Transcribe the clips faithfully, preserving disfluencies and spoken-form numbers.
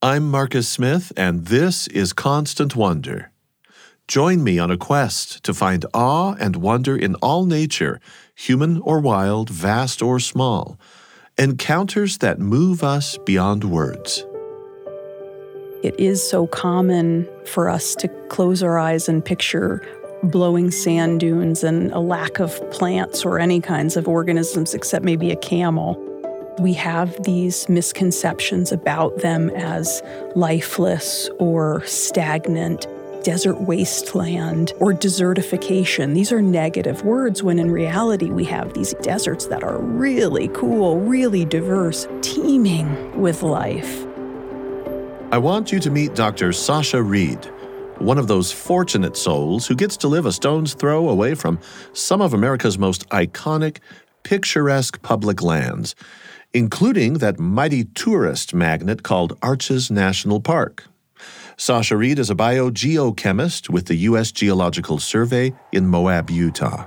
I'm Marcus Smith, and this is Constant Wonder. Join me on a quest to find awe and wonder in all nature, human or wild, vast or small, encounters that move us beyond words. It is so common for us to close our eyes and picture blowing sand dunes and a lack of plants or any kinds of organisms except maybe a camel. We have these misconceptions about them as lifeless or stagnant, desert wasteland, or desertification. These are negative words when in reality we have these deserts that are really cool, really diverse, teeming with life. I want you to meet Doctor Sasha Reid, one of those fortunate souls who gets to live a stone's throw away from some of America's most iconic, picturesque public lands, including that mighty tourist magnet called Arches National Park. Sasha Reid is a biogeochemist with the U S Geological Survey in Moab, Utah.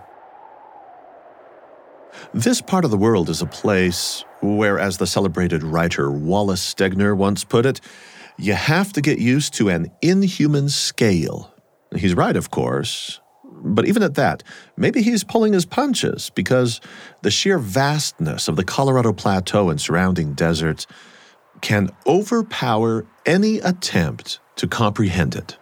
This part of the world is a place where, as the celebrated writer Wallace Stegner once put it, you have to get used to an inhuman scale. He's right, of course. But even at that, maybe he's pulling his punches because the sheer vastness of the Colorado Plateau and surrounding deserts can overpower any attempt to comprehend it.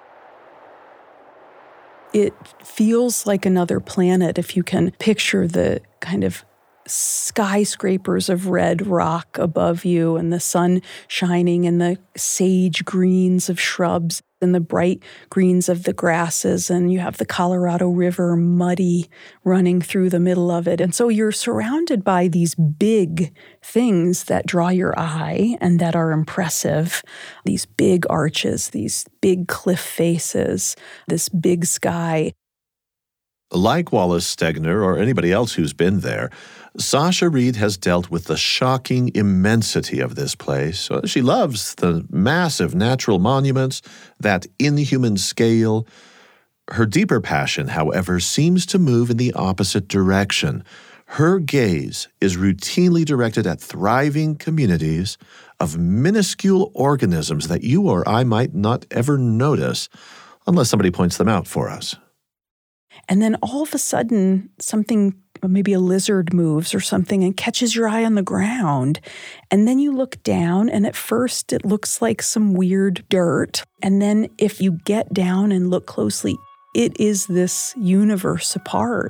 It feels like another planet if you can picture the kind of skyscrapers of red rock above you and the sun shining and the sage greens of shrubs and the bright greens of the grasses, and you have the Colorado River muddy running through the middle of it. And so you're surrounded by these big things that draw your eye and that are impressive. These big arches, these big cliff faces, this big sky. Like Wallace Stegner or anybody else who's been there, Sasha Reid has dealt with the shocking immensity of this place. She loves the massive natural monuments, that inhuman scale. Her deeper passion, however, seems to move in the opposite direction. Her gaze is routinely directed at thriving communities of minuscule organisms that you or I might not ever notice unless somebody points them out for us. And then all of a sudden, something, maybe a lizard moves or something and catches your eye on the ground. And then you look down, and at first it looks like some weird dirt. And then if you get down and look closely, it is this universe apart.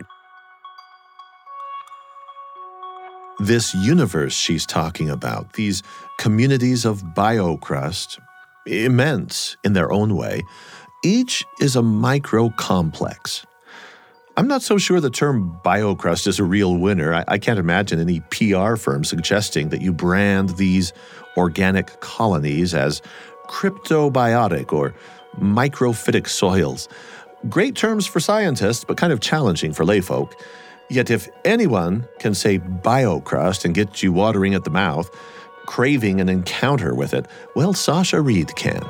This universe she's talking about, these communities of biocrust, immense in their own way, each is a micro-complex. I'm not so sure the term biocrust is a real winner. I, I can't imagine any P R firm suggesting that you brand these organic colonies as cryptobiotic or microphytic soils. Great terms for scientists, but kind of challenging for layfolk. Yet if anyone can say biocrust and get you watering at the mouth, craving an encounter with it, well, Sasha Reid can.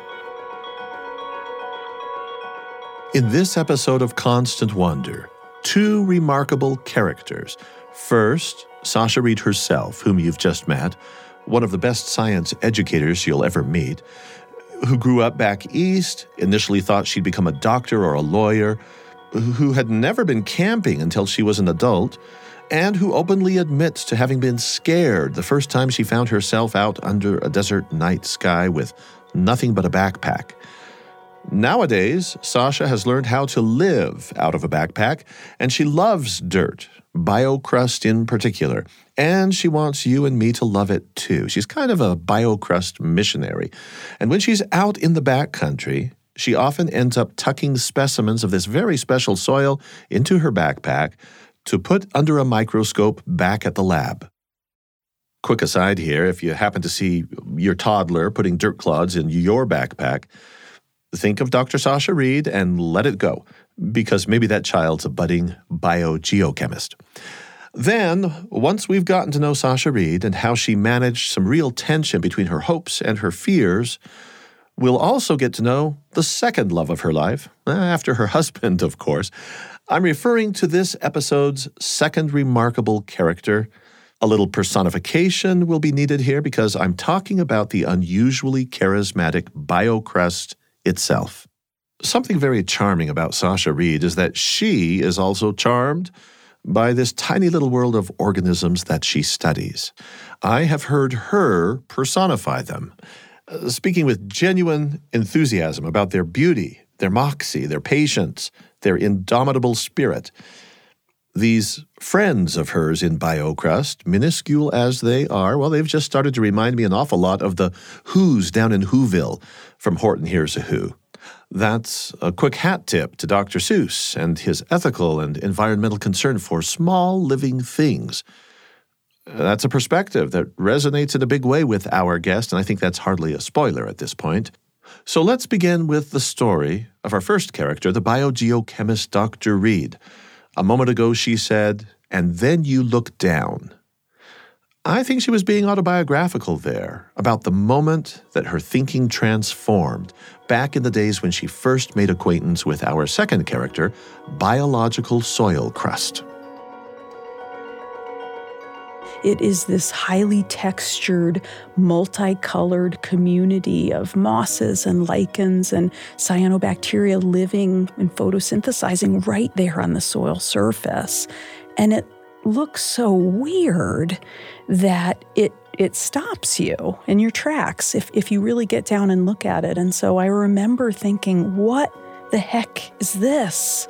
In this episode of Constant Wonder, two remarkable characters. First, Sasha Reid herself, whom you've just met, one of the best science educators you'll ever meet, who grew up back east, initially thought she'd become a doctor or a lawyer, who had never been camping until she was an adult, and who openly admits to having been scared the first time she found herself out under a desert night sky with nothing but a backpack. Nowadays, Sasha has learned how to live out of a backpack, and she loves dirt, biocrust in particular, and she wants you and me to love it too. She's kind of a biocrust missionary, and when she's out in the backcountry, she often ends up tucking specimens of this very special soil into her backpack to put under a microscope back at the lab. Quick aside here, if you happen to see your toddler putting dirt clods in your backpack, think of Doctor Sasha Reid and let it go, because maybe that child's a budding biogeochemist. Then, once we've gotten to know Sasha Reid and how she managed some real tension between her hopes and her fears, we'll also get to know the second love of her life, after her husband, of course. I'm referring to this episode's second remarkable character, A little personification will be needed here because I'm talking about the unusually charismatic BioCrust itself. Something very charming about Sasha Reid is that she is also charmed by this tiny little world of organisms that she studies. I have heard her personify them, uh, speaking with genuine enthusiasm about their beauty, their moxie, their patience, their indomitable spirit. These friends of hers in BioCrust, minuscule as they are, well, they've just started to remind me an awful lot of the Who's down in Whoville from Horton Hears a Who. That's a quick hat tip to Doctor Seuss and his ethical and environmental concern for small living things. That's a perspective that resonates in a big way with our guest, and I think that's hardly a spoiler at this point. So let's begin with the story of our first character, the biogeochemist Doctor Reid. A moment ago she said, "And then you look down." I think she was being autobiographical there, about the moment that her thinking transformed, back in the days when she first made acquaintance with our second character, biological soil crust. It is this highly textured, multicolored community of mosses and lichens and cyanobacteria living and photosynthesizing right there on the soil surface. And it looks so weird that it it stops you in your tracks if, if you really get down and look at it. And so I remember thinking, what the heck is this?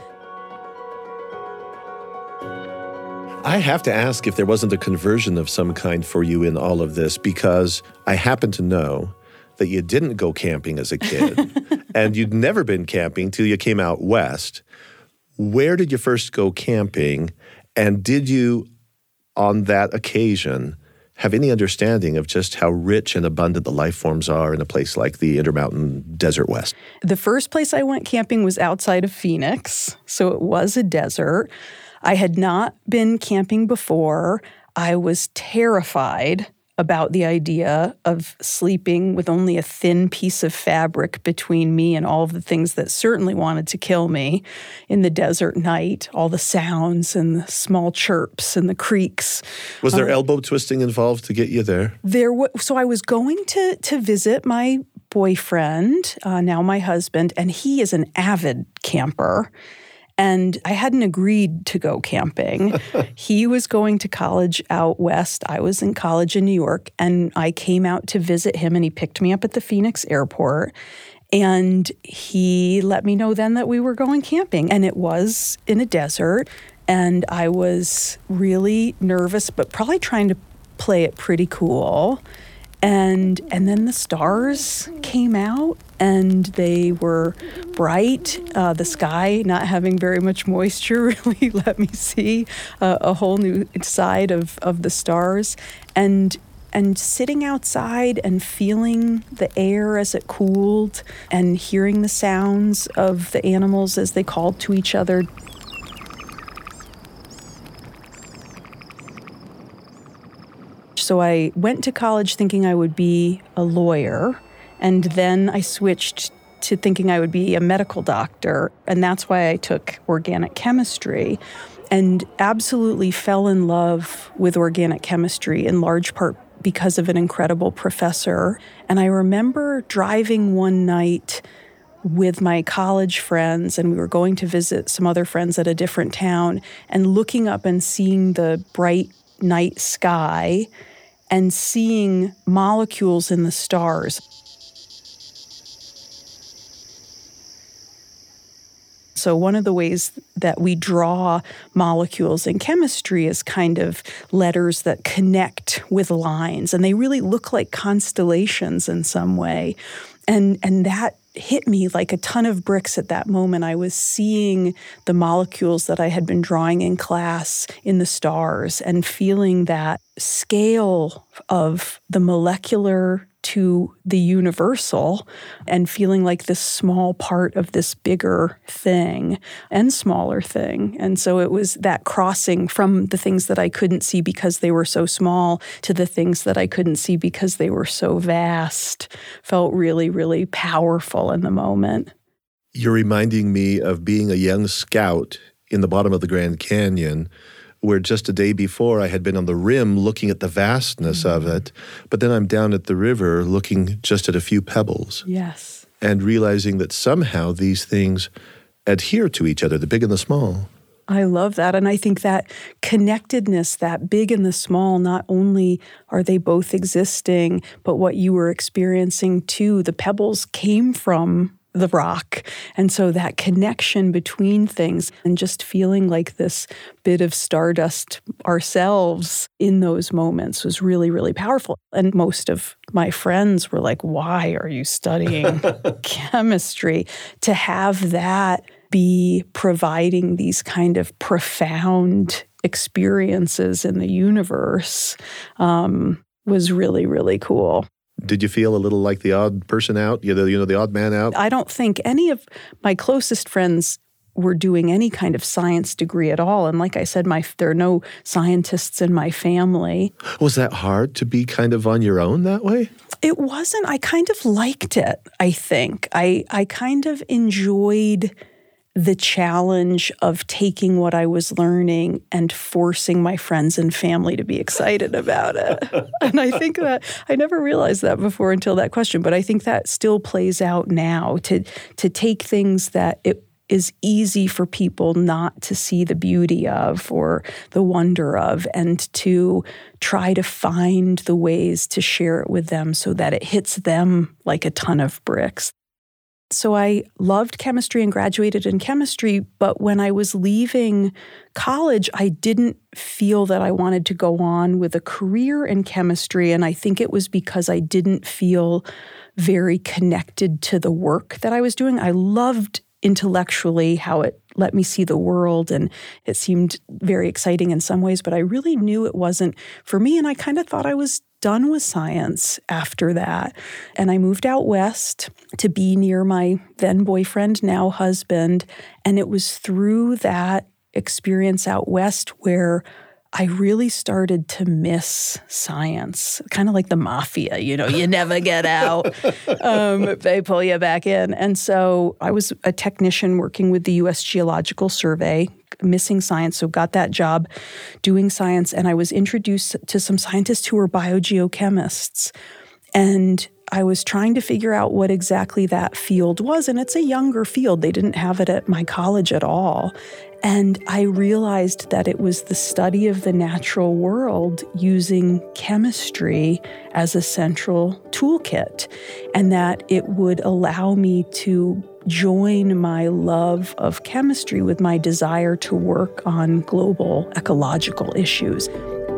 I have to ask if there wasn't a conversion of some kind for you in all of this, because I happen to know that you didn't go camping as a kid, and you'd never been camping till you came out west. Where did you first go camping, and did you, on that occasion, have any understanding of just how rich and abundant the life forms are in a place like the Intermountain Desert West? The first place I went camping was outside of Phoenix, so it was a desert. I had not been camping before. I was terrified about the idea of sleeping with only a thin piece of fabric between me and all of the things that certainly wanted to kill me in the desert night, all the sounds and the small chirps and the creaks. Was there um, elbow twisting involved to get you there? There w- so I was going to, to visit my boyfriend, uh, now my husband, and he is an avid camper. And I hadn't agreed to go camping. He was going to college out west. I was in college in New York. And I came out to visit him, and he picked me up at the Phoenix airport. And he let me know then that we were going camping. And it was in a desert. And I was really nervous, but probably trying to play it pretty cool. And and then the stars came out, and they were bright. Uh, the sky, not having very much moisture, really let me see uh, a whole new side of, of the stars. And and sitting outside and feeling the air as it cooled, and hearing the sounds of the animals as they called to each other. So I went to college thinking I would be a lawyer, and then I switched to thinking I would be a medical doctor, and that's why I took organic chemistry, and absolutely fell in love with organic chemistry in large part because of an incredible professor. And I remember driving one night with my college friends, and we were going to visit some other friends at a different town, and looking up and seeing the bright night sky and seeing molecules in the stars. So one of the ways that we draw molecules in chemistry is kind of letters that connect with lines, and they really look like constellations in some way. And and that hit me like a ton of bricks at that moment. I was seeing the molecules that I had been drawing in class in the stars, and feeling that scale of the molecular to the universal, and feeling like this small part of this bigger thing and smaller thing. And so it was that crossing from the things that I couldn't see because they were so small to the things that I couldn't see because they were so vast felt really, really powerful in the moment. You're reminding me of being a young scout in the bottom of the Grand Canyon where just a day before I had been on the rim looking at the vastness mm-hmm. of it, but then I'm down at the river looking just at a few pebbles. Yes. And realizing that somehow these things adhere to each other, the big and the small. I love that. And I think that connectedness, that big and the small, not only are they both existing, but what you were experiencing too, the pebbles came from the rock. And so that connection between things and just feeling like this bit of stardust ourselves in those moments was really, really powerful. And most of my friends were like, why are you studying chemistry? To have that be providing these kind of profound experiences in the universe um, was really, really cool. Did you feel a little like the odd person out, you know, you know, the odd man out? I don't think any of my closest friends were doing any kind of science degree at all. And like I said, my there are no scientists in my family. Was that hard to be kind of on your own that way? It wasn't. I kind of liked it, I think. I I kind of enjoyed the challenge of taking what I was learning and forcing my friends and family to be excited about it. And I think that, I never realized that before until that question, but I think that still plays out now, to to take things that it is easy for people not to see the beauty of or the wonder of, and to try to find the ways to share it with them so that it hits them like a ton of bricks. So I loved chemistry and graduated in chemistry, but when I was leaving college, I didn't feel that I wanted to go on with a career in chemistry, and I think it was because I didn't feel very connected to the work that I was doing. I loved intellectually how it let me see the world, and it seemed very exciting in some ways, but I really knew it wasn't for me, and I kind of thought I was done with science after that. And I moved out west to be near my then boyfriend, now husband, and it was through that experience out west where I really started to miss science, kind of like the mafia, you know, you never get out. Um, they pull you back in. And so I was a technician working with the U S Geological Survey, missing science, so got that job doing science. And I was introduced to some scientists who were biogeochemists. And I was trying to figure out what exactly that field was. And it's a younger field. They didn't have it at my college at all. And I realized that it was the study of the natural world using chemistry as a central toolkit, and that it would allow me to join my love of chemistry with my desire to work on global ecological issues.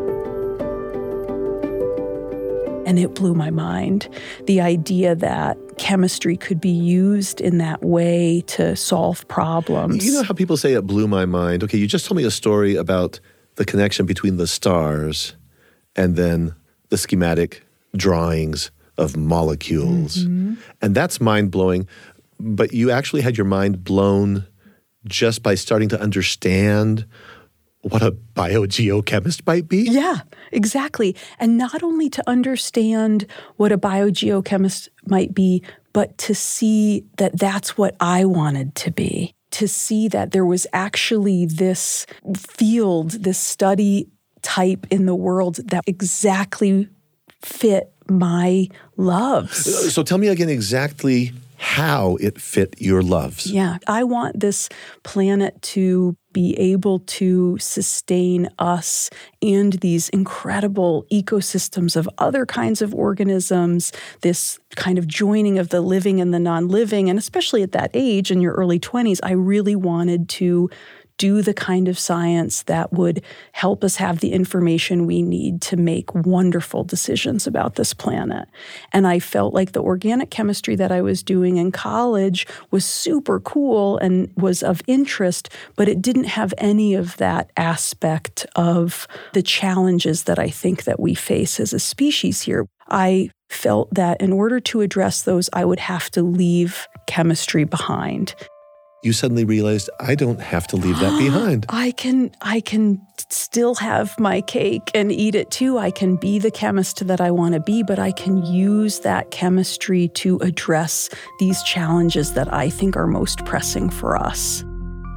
And it blew my mind. The idea that chemistry could be used in that way to solve problems. You know how people say it blew my mind? Okay, you just told me a story about the connection between the stars and then the schematic drawings of molecules. Mm-hmm. And that's mind-blowing. But you actually had your mind blown just by starting to understand what a biogeochemist might be? Yeah, exactly. And not only to understand what a biogeochemist might be, but to see that that's what I wanted to be. To see that there was actually this field, this study type in the world that exactly fit my loves. So tell me again exactly how it fit your loves. Yeah, I want this planet to be able to sustain us and these incredible ecosystems of other kinds of organisms, this kind of joining of the living and the non-living. And especially at that age, in your early twenties, I really wanted to do the kind of science that would help us have the information we need to make wonderful decisions about this planet. And I felt like the organic chemistry that I was doing in college was super cool and was of interest, but it didn't have any of that aspect of the challenges that I think that we face as a species here. I felt that in order to address those, I would have to leave chemistry behind. You suddenly realized, I don't have to leave that behind. I can I can still have my cake and eat it too. I can be the chemist that I want to be, but I can use that chemistry to address these challenges that I think are most pressing for us.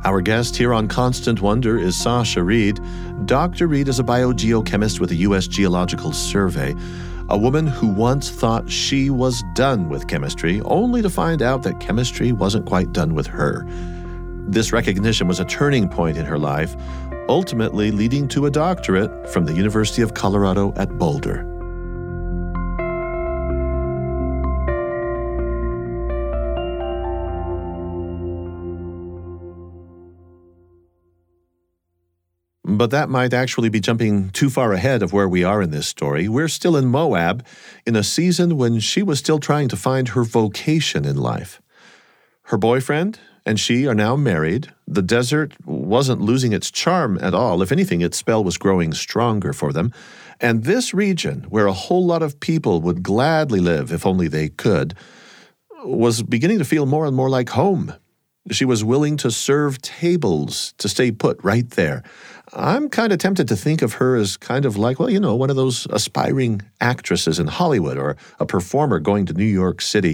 Our guest here on Constant Wonder is Sasha Reid. Doctor Reid is a biogeochemist with the U S Geological Survey, a woman who once thought she was done with chemistry, only to find out that chemistry wasn't quite done with her. This recognition was a turning point in her life, ultimately leading to a doctorate from the University of Colorado at Boulder. But that might actually be jumping too far ahead of where we are in this story. We're still in Moab, in a season when she was still trying to find her vocation in life. Her boyfriend and she are now married. The desert wasn't losing its charm at all. If anything, its spell was growing stronger for them. And this region, where a whole lot of people would gladly live if only they could, was beginning to feel more and more like home. She was willing to serve tables to stay put right there. I'm kind of tempted to think of her as kind of like, well, you know, one of those aspiring actresses in Hollywood or a performer going to New York City,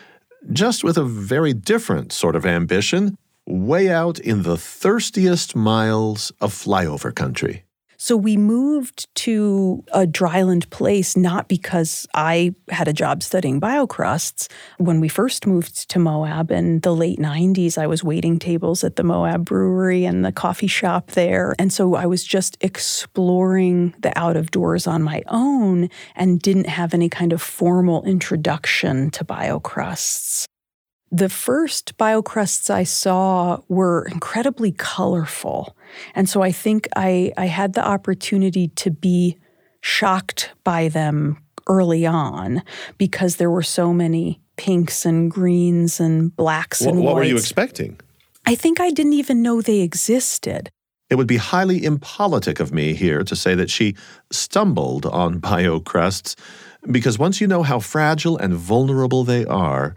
just with a very different sort of ambition, way out in the thirstiest miles of flyover country. So we moved to a dryland place not because I had a job studying biocrusts. When we first moved to Moab in the late nineties, I was waiting tables at the Moab Brewery and the coffee shop there. And so I was just exploring the out of doors on my own and didn't have any kind of formal introduction to biocrusts. The first biocrusts I saw were incredibly colorful. And so I think I, I had the opportunity to be shocked by them early on because there were so many pinks and greens and blacks and what, whites. What were you expecting? I think I didn't even know they existed. It would be highly impolitic of me here to say that she stumbled on biocrusts, because once you know how fragile and vulnerable they are,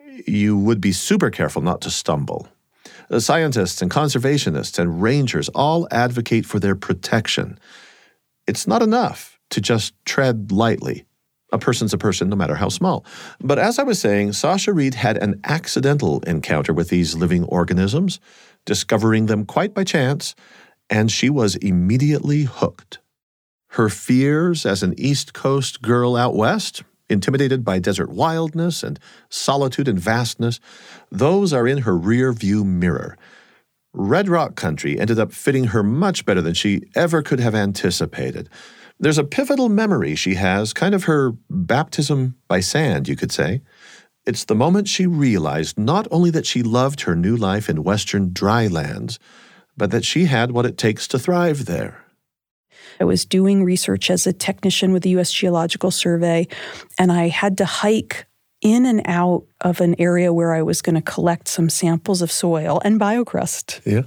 you would be super careful not to stumble. The scientists and conservationists and rangers all advocate for their protection. It's not enough to just tread lightly. A person's a person, no matter how small. But as I was saying, Sasha Reid had an accidental encounter with these living organisms, discovering them quite by chance, and she was immediately hooked. Her fears as an East Coast girl out west, intimidated by desert wildness and solitude and vastness, those are in her rear-view mirror. Red Rock country ended up fitting her much better than she ever could have anticipated. There's a pivotal memory she has, kind of her baptism by sand, you could say. It's the moment she realized not only that she loved her new life in western drylands, but that she had what it takes to thrive there. I was doing research as a technician with the U S Geological Survey, and I had to hike in and out of an area where I was going to collect some samples of soil and biocrust. Yeah.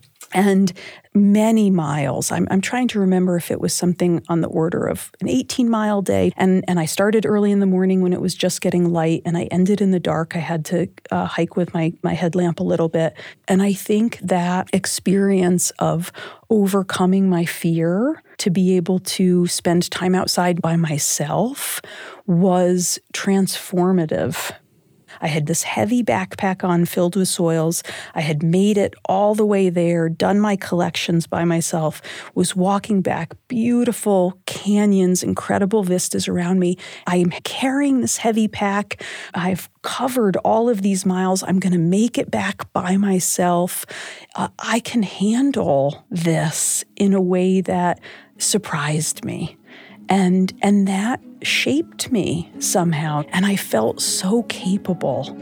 And many miles. I'm, I'm trying to remember if it was something on the order of an eighteen-mile day. And, and I started early in the morning when it was just getting light, and I ended in the dark. I had to uh, hike with my, my headlamp a little bit. And I think that experience of overcoming my fear to be able to spend time outside by myself was transformative. I had this heavy backpack on filled with soils. I had made it all the way there, done my collections by myself, was walking back, beautiful canyons, incredible vistas around me. I am carrying this heavy pack. I've covered all of these miles. I'm going to make it back by myself. Uh, I can handle this in a way that surprised me. And and that shaped me somehow, and I felt so capable.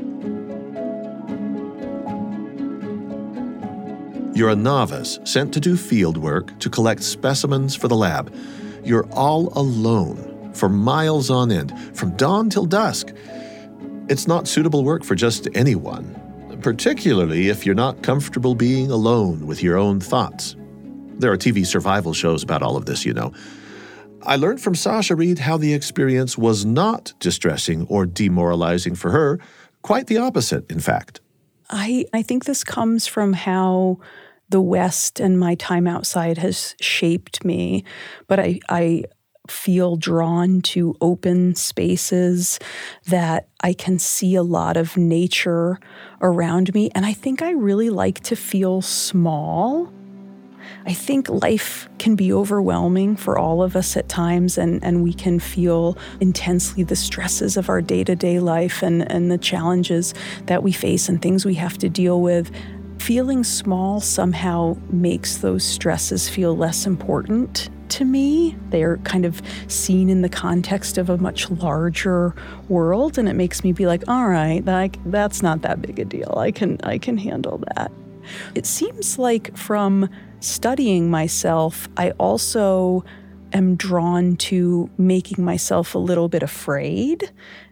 You're a novice sent to do field work to collect specimens for the lab. You're all alone for miles on end, from dawn till dusk. It's not suitable work for just anyone, particularly if you're not comfortable being alone with your own thoughts. There are T V survival shows about all of this, you know. I learned from Sasha Reid how the experience was not distressing or demoralizing for her. Quite the opposite, in fact. I, I think this comes from how the West and my time outside has shaped me. But I, I feel drawn to open spaces, that I can see a lot of nature around me. And I think I really like to feel small. I think life can be overwhelming for all of us at times, and, and we can feel intensely the stresses of our day-to-day life and, and the challenges that we face and things we have to deal with. Feeling small somehow makes those stresses feel less important to me. They're kind of seen in the context of a much larger world, and it makes me be like, all right, like, that's not that big a deal. I can I can handle that. It seems like from studying myself, I also am drawn to making myself a little bit afraid.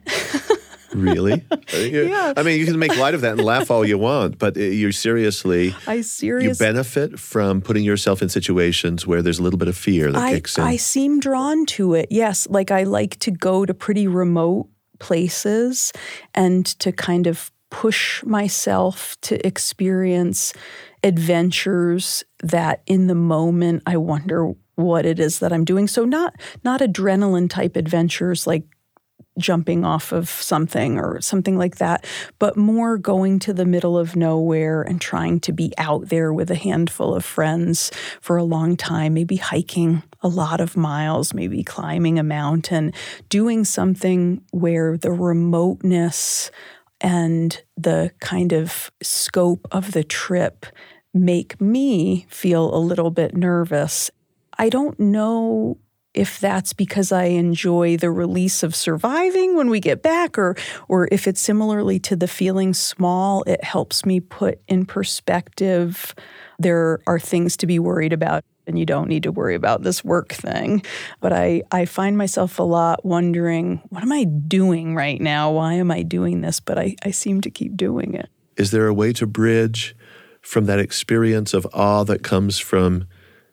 Really? Yeah. I mean, you can make light of that and laugh all you want, but you seriously, I seriously, you benefit from putting yourself in situations where there's a little bit of fear that I, kicks in. I seem drawn to it, yes. Like I like to go to pretty remote places and to kind of push myself to experience adventures that in the moment I wonder what it is that I'm doing. So not not adrenaline type adventures like jumping off of something or something like that, but more going to the middle of nowhere and trying to be out there with a handful of friends for a long time, maybe hiking a lot of miles, maybe climbing a mountain, doing something where the remoteness and the kind of scope of the trip make me feel a little bit nervous. I don't know if that's because I enjoy the release of surviving when we get back, or or if it's similarly to the feeling small, it helps me put in perspective there are things to be worried about and you don't need to worry about this work thing. But I, I find myself a lot wondering, what am I doing right now? Why am I doing this? But I, I seem to keep doing it. Is there a way to bridge from that experience of awe that comes from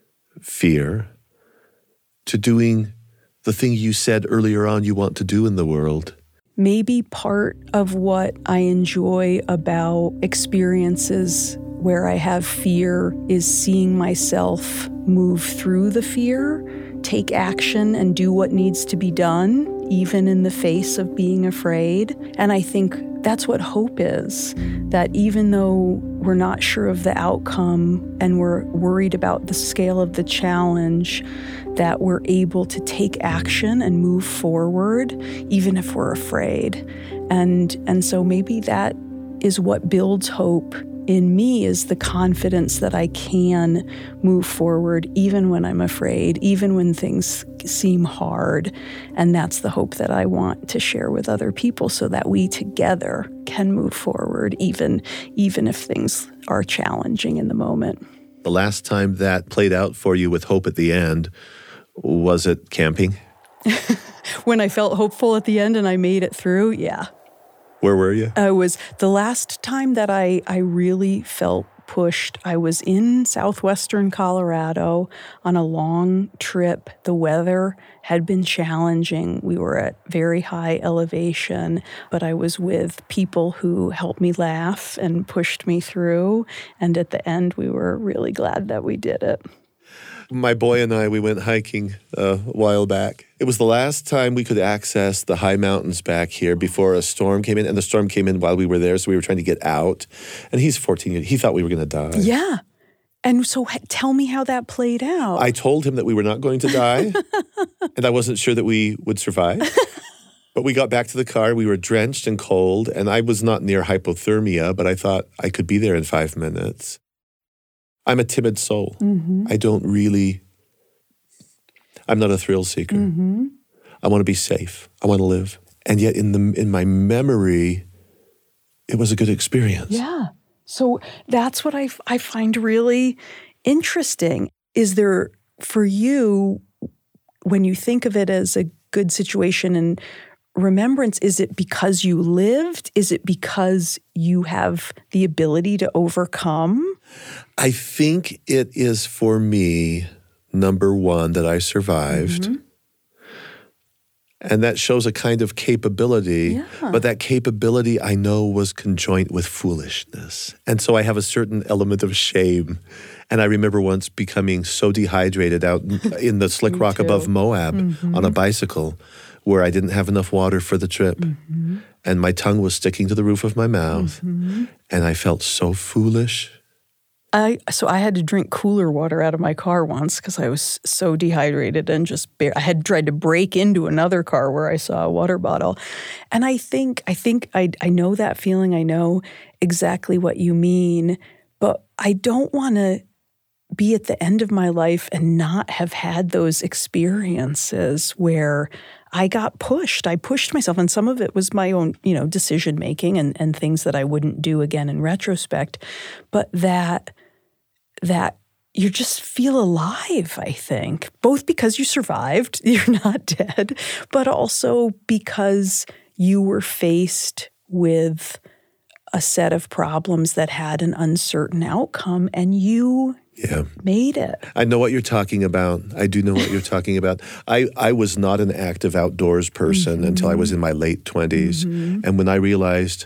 fear to doing the thing you said earlier on you want to do in the world? Maybe part of what I enjoy about experiences where I have fear is seeing myself move through the fear, take action, and do what needs to be done, even in the face of being afraid. And I think that's what hope is, that even though we're not sure of the outcome and we're worried about the scale of the challenge, that we're able to take action and move forward, even if we're afraid. And, and so maybe that is what builds hope in me, is the confidence that I can move forward even when I'm afraid, even when things seem hard. And that's the hope that I want to share with other people, so that we together can move forward even, even if things are challenging in the moment. The last time that played out for you with hope at the end, was it camping? When I felt hopeful at the end and I made it through, yeah. Where were you? I was the last time that I, I really felt pushed. I was in southwestern Colorado on a long trip. The weather had been challenging. We were at very high elevation, but I was with people who helped me laugh and pushed me through. And at the end, we were really glad that we did it. My boy and I, we went hiking uh, a while back. It was the last time we could access the high mountains back here before a storm came in, and the storm came in while we were there, so we were trying to get out. And he's fourteen. He thought we were going to die. Yeah. And so tell me how that played out. I told him that we were not going to die, and I wasn't sure that we would survive. But we got back to the car. We were drenched and cold, and I was not near hypothermia, but I thought I could be there in five minutes. I'm a timid soul. Mm-hmm. I don't really, I'm not a thrill seeker. Mm-hmm. I want to be safe. I want to live. And yet in the in my memory, it was a good experience. Yeah. So that's what I, I find really interesting. Is there, for you, when you think of it as a good situation and remembrance, is it because you lived? Is it because you have the ability to overcome? I think it is, for me, number one, that I survived. Mm-hmm. And that shows a kind of capability, Yeah. but that capability I know was conjoined with foolishness. And so I have a certain element of shame. And I remember once becoming so dehydrated out in the slick rock too. above Moab Mm-hmm. on a bicycle where I didn't have enough water for the trip. Mm-hmm. And my tongue was sticking to the roof of my mouth. Mm-hmm. And I felt so foolish. I so I had to drink cooler water out of my car once because I was so dehydrated and just bare, I had tried to break into another car where I saw a water bottle, and I think I think I I know that feeling. I know exactly what you mean, but I don't want to be at the end of my life and not have had those experiences where I got pushed. I pushed myself, and some of it was my own, you know, decision making and and things that I wouldn't do again in retrospect, but that. that you just feel alive, I think, both because you survived, you're not dead, but also because you were faced with a set of problems that had an uncertain outcome and you Yeah. made it. I know what you're talking about. I do know what you're talking about. I, I was not an active outdoors person Mm-hmm. until I was in my late twenties. Mm-hmm. And when I realized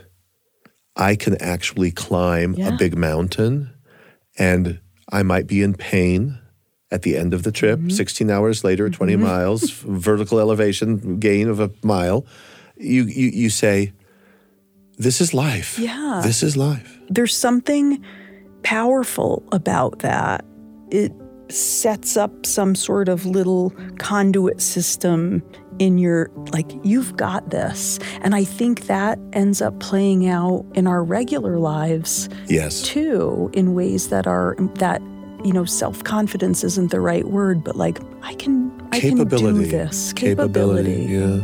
I can actually climb Yeah. a big mountain and I might be in pain at the end of the trip, Mm-hmm. sixteen hours later, twenty miles, vertical elevation gain of a mile, you, you, you say, this is life. Yeah. This is life. There's something powerful about that. It sets up some sort of little conduit system in your, like, you've got this. And I think that ends up playing out in our regular lives Yes. too, in ways that are, that, you know, self-confidence isn't the right word, but like, I can, I can Capability. do this. Capability. Yeah.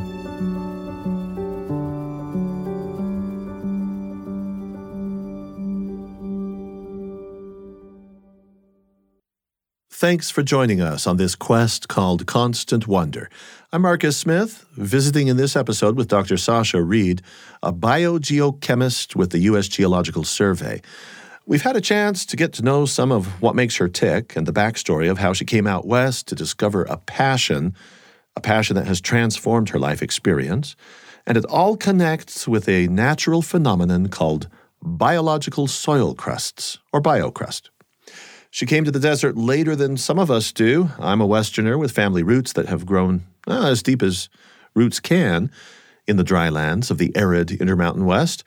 Thanks for joining us on this quest called Constant Wonder. I'm Marcus Smith, visiting in this episode with Doctor Sasha Reed, a biogeochemist with the U S Geological Survey. We've had a chance to get to know some of what makes her tick and the backstory of how she came out west to discover a passion, a passion that has transformed her life experience. And it all connects with a natural phenomenon called biological soil crusts, or biocrust. She came to the desert later than some of us do. I'm a Westerner with family roots that have grown uh, as deep as roots can in the dry lands of the arid Intermountain West.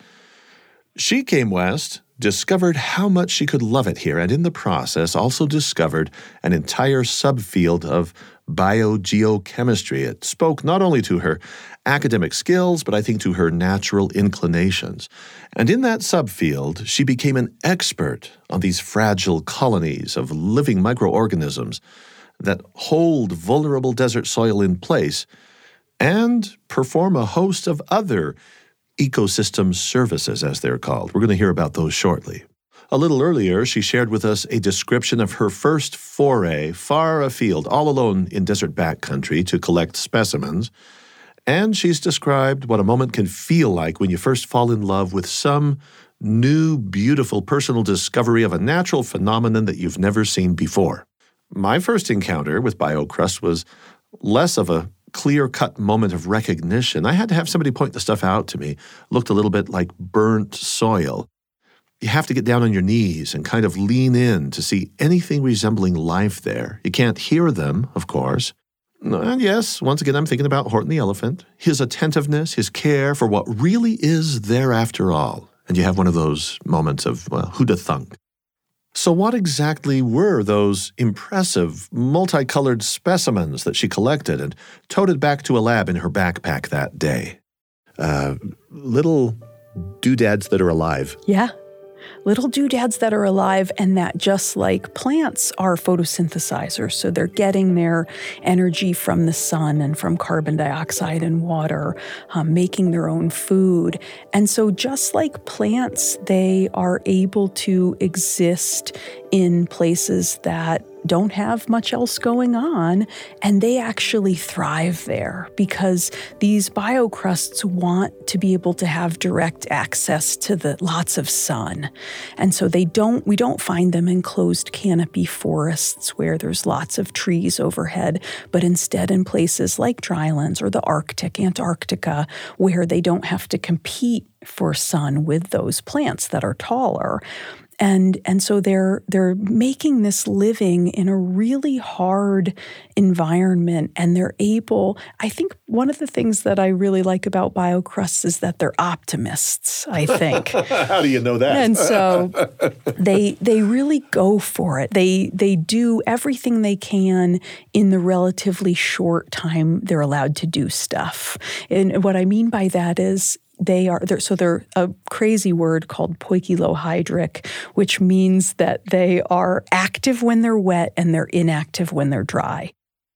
She came west, discovered how much she could love it here, and in the process also discovered an entire subfield of biogeochemistry. It spoke not only to her academic skills, but I think to her natural inclinations. And in that subfield, she became an expert on these fragile colonies of living microorganisms that hold vulnerable desert soil in place and perform a host of other ecosystem services, as they're called. We're going to hear about those shortly. A little earlier, she shared with us a description of her first foray far afield, all alone in desert backcountry to collect specimens. And she's described what a moment can feel like when you first fall in love with some new, beautiful personal discovery of a natural phenomenon that you've never seen before. My first encounter with biocrust was less of a clear-cut moment of recognition. I had to have somebody point the stuff out to me. It looked a little bit like burnt soil. You have to get down on your knees and kind of lean in to see anything resembling life there. You can't hear them, of course. And yes, once again, I'm thinking about Horton the elephant, his attentiveness, his care for what really is there after all. And you have one of those moments of, well, who'da thunk? So what exactly were those impressive, multicolored specimens that she collected and toted back to a lab in her backpack that day? Uh, little doodads that are alive. Yeah. Little doodads that are alive and that, just like plants, are photosynthesizers. So they're getting their energy from the sun and from carbon dioxide and water, um, making their own food. And so just like plants, they are able to exist in places that don't have much else going on, and they actually thrive there because these biocrusts want to be able to have direct access to the lots of sun. And so they don't we don't find them in closed canopy forests where there's lots of trees overhead, but instead in places like drylands or the Arctic, Antarctica, where they don't have to compete for sun with those plants that are taller. And and so they're they're making this living in a really hard environment, and they're able, I think one of the things that I really like about biocrusts is that they're optimists, I think. How do you know that? And so they they really go for it. They they do everything they can in the relatively short time they're allowed to do stuff. And what I mean by that is They are they're, so they're a crazy word called poikilohydric, which means that they are active when they're wet and they're inactive when they're dry.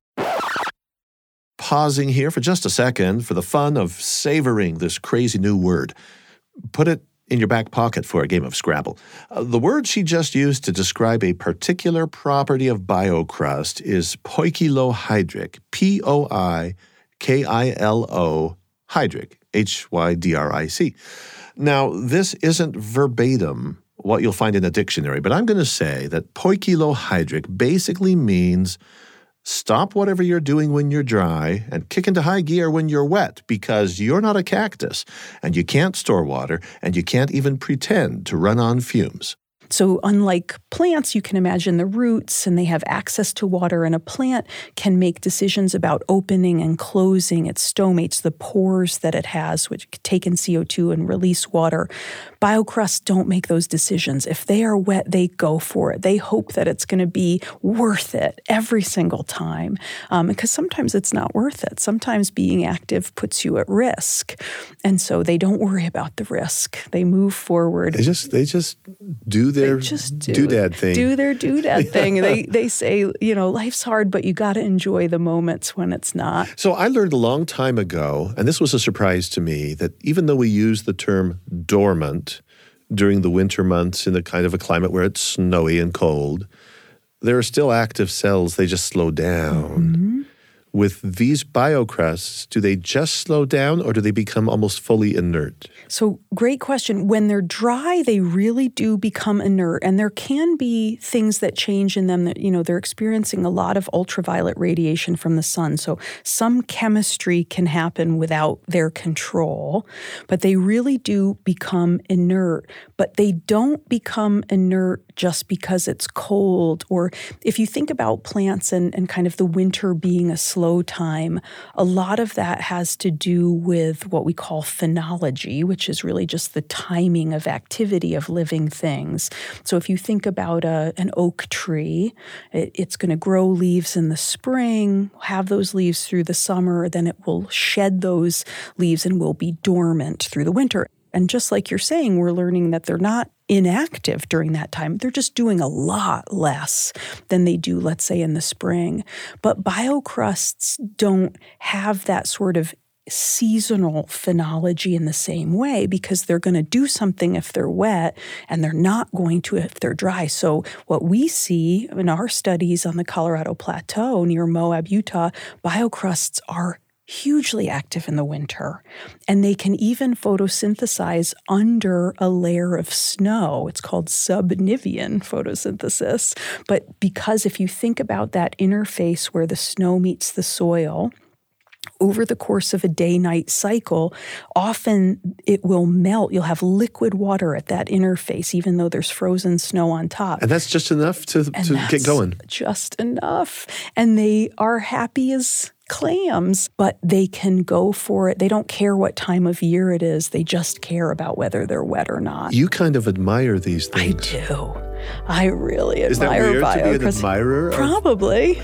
Pausing here for just a second for the fun of savoring this crazy new word. Put it in your back pocket for a game of Scrabble. Uh, the word she just used to describe a particular property of biocrust is poikilohydric, P O I K I L O, hydric. H Y D R I C. Now, this isn't verbatim what you'll find in a dictionary, but I'm going to say that poikilohydric basically means stop whatever you're doing when you're dry and kick into high gear when you're wet, because you're not a cactus and you can't store water and you can't even pretend to run on fumes. So unlike plants, you can imagine the roots, and they have access to water, and a plant can make decisions about opening and closing its stomates, the pores that it has, which take in C O two and release water. Biocrusts don't make those decisions. If they are wet, they go for it. They hope that it's going to be worth it every single time, um, because sometimes it's not worth it. Sometimes being active puts you at risk, and so they don't worry about the risk. They move forward. They just they just do their just do, doodad thing. Do their doodad thing. They they say, you know, life's hard, but you got to enjoy the moments when it's not. So I learned a long time ago, and this was a surprise to me, that even though we use the term dormant during the winter months in a kind of a climate where it's snowy and cold, there are still active cells. They just slow down. Mm-hmm. With these biocrusts, do they just slow down or do they become almost fully inert? So great question. When they're dry, they really do become inert, and there can be things that change in them that, you know, they're experiencing a lot of ultraviolet radiation from the sun. So some chemistry can happen without their control, but they really do become inert. But they don't become inert just because it's cold. Or if you think about plants and, and kind of the winter being a slow time, a lot of that has to do with what we call phenology, which is really just the timing of activity of living things. So if you think about a, an oak tree, it, it's going to grow leaves in the spring, have those leaves through the summer, then it will shed those leaves and will be dormant through the winter. And just like you're saying, we're learning that they're not inactive during that time. They're just doing a lot less than they do, let's say, in the spring. But biocrusts don't have that sort of seasonal phenology in the same way, because they're going to do something if they're wet and they're not going to if they're dry. So what we see in our studies on the Colorado Plateau near Moab, Utah, biocrusts are hugely active in the winter, and they can even photosynthesize under a layer of snow. It's called subnivean photosynthesis. But because if you think about that interface where the snow meets the soil, over the course of a day-night cycle, often it will melt. You'll have liquid water at that interface, even though there's frozen snow on top. And that's just enough to, to get going. Just enough. And they are happy as clams, but they can go for it. They don't care what time of year it is. They just care about whether they're wet or not. You kind of admire these things. I do. I really admire Is that weird bio, to be an admirer? Probably.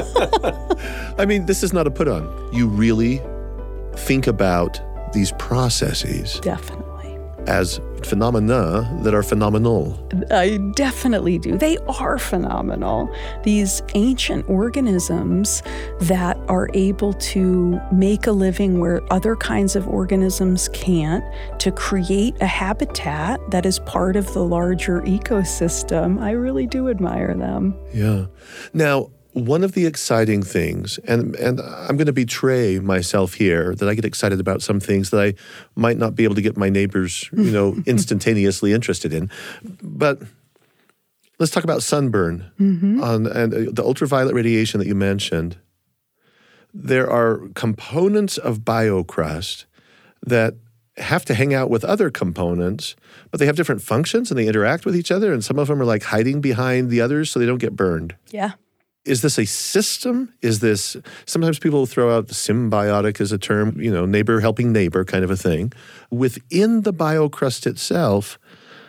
I mean, this is not a put-on. You really think about these processes. Definitely. as phenomena that are phenomenal. I definitely do. They are phenomenal. These ancient organisms that are able to make a living where other kinds of organisms can't, to create a habitat that is part of the larger ecosystem. I really do admire them. Yeah. Now, one of the exciting things, and, and I'm going to betray myself here, that I get excited about some things that I might not be able to get my neighbors, you know, instantaneously interested in. But let's talk about sunburn mm-hmm. on, and the ultraviolet radiation that you mentioned. There are components of biocrust that have to hang out with other components, but they have different functions and they interact with each other, and some of them are like hiding behind the others so they don't get burned. Yeah. Is this a system? Is this, sometimes people throw out symbiotic as a term, you know, neighbor helping neighbor kind of a thing. Within the biocrust itself,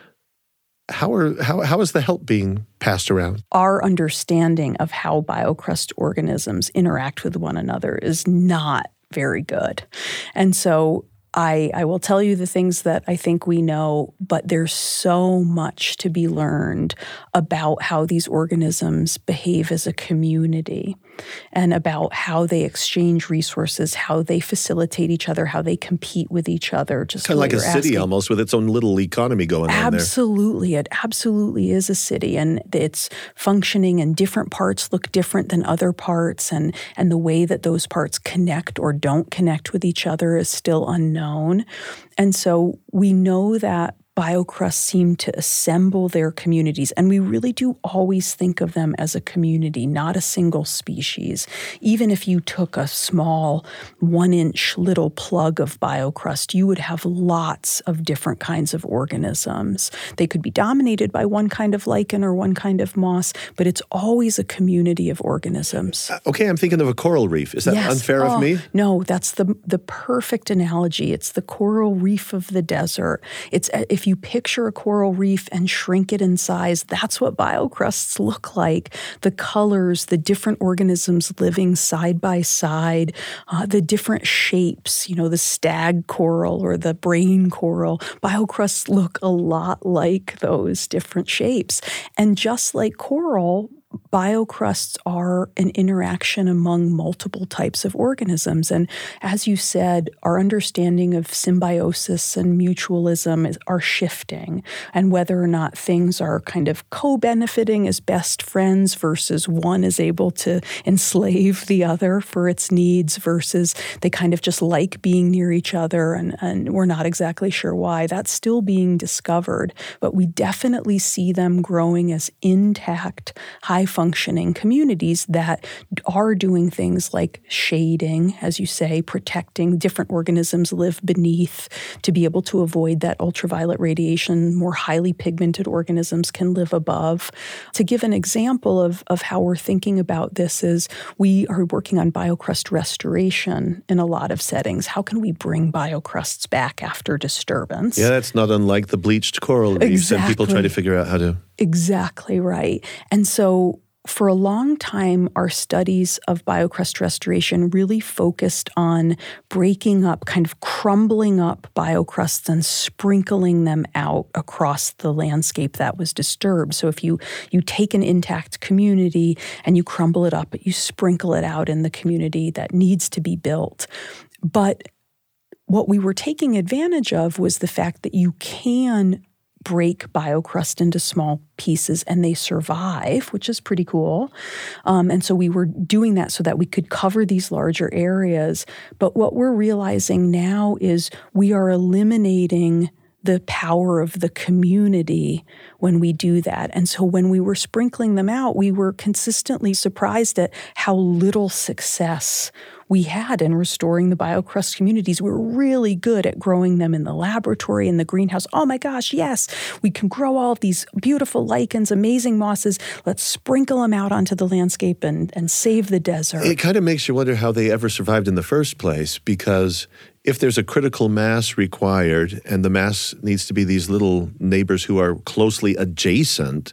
how are how how is the help being passed around? Our understanding of how biocrust organisms interact with one another is not very good. And so I, I will tell you the things that I think we know, but there's so much to be learned about how these organisms behave as a community and about how they exchange resources, how they facilitate each other, how they compete with each other. Just kind of like a city asking. Almost, with its own little economy going absolutely. on there. Absolutely. It absolutely is a city, and it's functioning, and different parts look different than other parts, and, and the way that those parts connect or don't connect with each other is still unknown. And so we know that biocrusts seem to assemble their communities, and we really do always think of them as a community, not a single species. Even if you took a small one-inch little plug of biocrust, you would have lots of different kinds of organisms. They could be dominated by one kind of lichen or one kind of moss, but it's always a community of organisms. Okay, I'm thinking of a coral reef. Is that yes. unfair oh, of me? No, that's the the perfect analogy. It's the coral reef of the desert. It's if you picture a coral reef and shrink it in size, that's what biocrusts look like. The colors, the different organisms living side by side, uh, the different shapes, you know, the stag coral or the brain coral. Biocrusts look a lot like those different shapes. And just like coral, biocrusts are an interaction among multiple types of organisms. And as you said, our understanding of symbiosis and mutualism is, are shifting, and whether or not things are kind of co-benefiting as best friends versus one is able to enslave the other for its needs versus they kind of just like being near each other, and, and we're not exactly sure why. That's still being discovered, but we definitely see them growing as intact, high functioning communities that are doing things like shading, as you say, protecting different organisms live beneath to be able to avoid that ultraviolet radiation. More highly pigmented organisms can live above. To give an example of, of how we're thinking about this is we are working on biocrust restoration in a lot of settings. How can we bring biocrusts back after disturbance? Yeah, that's not unlike the bleached coral reefs, exactly. and people try to figure out how to... Exactly right. And so for a long time, our studies of biocrust restoration really focused on breaking up, kind of crumbling up biocrusts and sprinkling them out across the landscape that was disturbed. So if you, you take an intact community and you crumble it up, but you sprinkle it out in the community that needs to be built. But what we were taking advantage of was the fact that you can break biocrust into small pieces and they survive, which is pretty cool. Um, and so we were doing that so that we could cover these larger areas. But what we're realizing now is we are eliminating the power of the community when we do that. And so when we were sprinkling them out, we were consistently surprised at how little success we had in restoring the biocrust communities. We were really good at growing them in the laboratory, in the greenhouse. Oh my gosh, yes, we can grow all of these beautiful lichens, amazing mosses. Let's sprinkle them out onto the landscape and, and save the desert. It kind of makes you wonder how they ever survived in the first place, because if there's a critical mass required and the mass needs to be these little neighbors who are closely adjacent,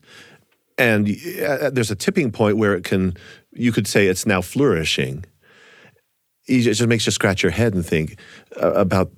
and there's a tipping point where it can, you could say it's now flourishing. It just makes you scratch your head and think about